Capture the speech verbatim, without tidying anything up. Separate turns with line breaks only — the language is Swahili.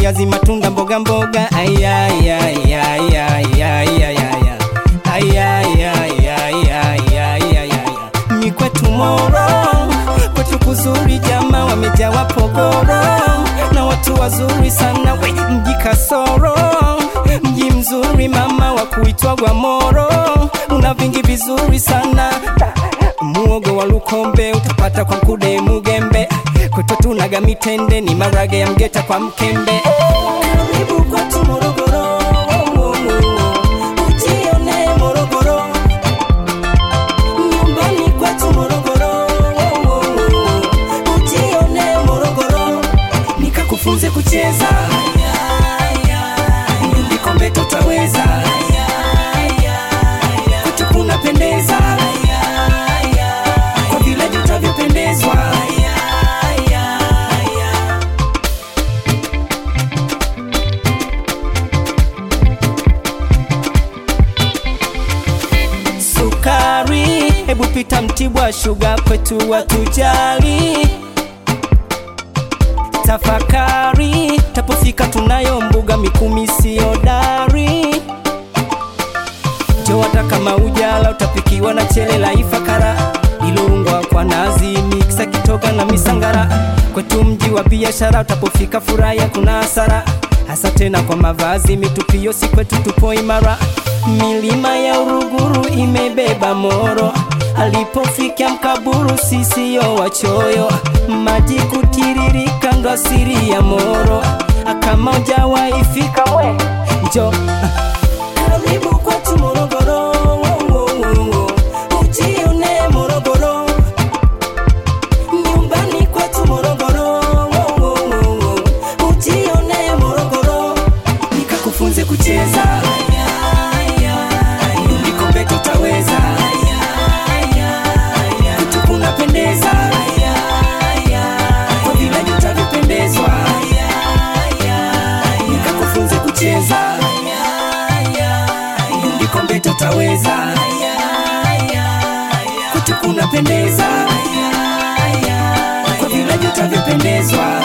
viazi matunda mboga mboga aya aya aya aya aya aya aya aya ni kwetu Moro kwetu kuzuri jamaa wamejawa pogoro na watu wazuri sana we mji kasoro mji mzuri mama wa kuitwa gwa Moro una vingi vizuri sana muogo wa Lukombe utapata kwa Mkude Mugembe kwetu tunaga mitende ni marage ya Mgeta kwa Mkembe karibu kwetu Morogoro ujione Morogoro nyumbani kwetu Morogoro ujione Morogoro nikakufunze kucheza Kombe tutaweza kwetu kunapendeza kwa vile tutavyopendezwa sukari hebu pita Mtibwa sugar kwetu watujali tafakari tapofika tunayo mbuga Mikumi sio dari Jowata kama ujala utapikiwa na chele la Ifakara ilungwa kwa nazi mixa kitoga na misangara kwetu mji wa biashara utapofika furaya kuna hasara hasa tena kwa mavazi mitupio si kwetu tupo imara milima ya Uruguru imebeba Moro alipofika Mkaburu sisi yo wachoyo maji kutiririka ndo asiri ya Moro kama hujawahi fika we njo karibu kwetu Morogoro ujione Morogoro nyumbani kwetu Morogoro ujione Morogoro nikakufunze kucheza Kombe tutaweza kwetu kunapendeza kwa vile tutavyopendezwa nikakufunze kucheza Kombe tutaweza kwetu kunapendeza kwa vile tutavyopendezwa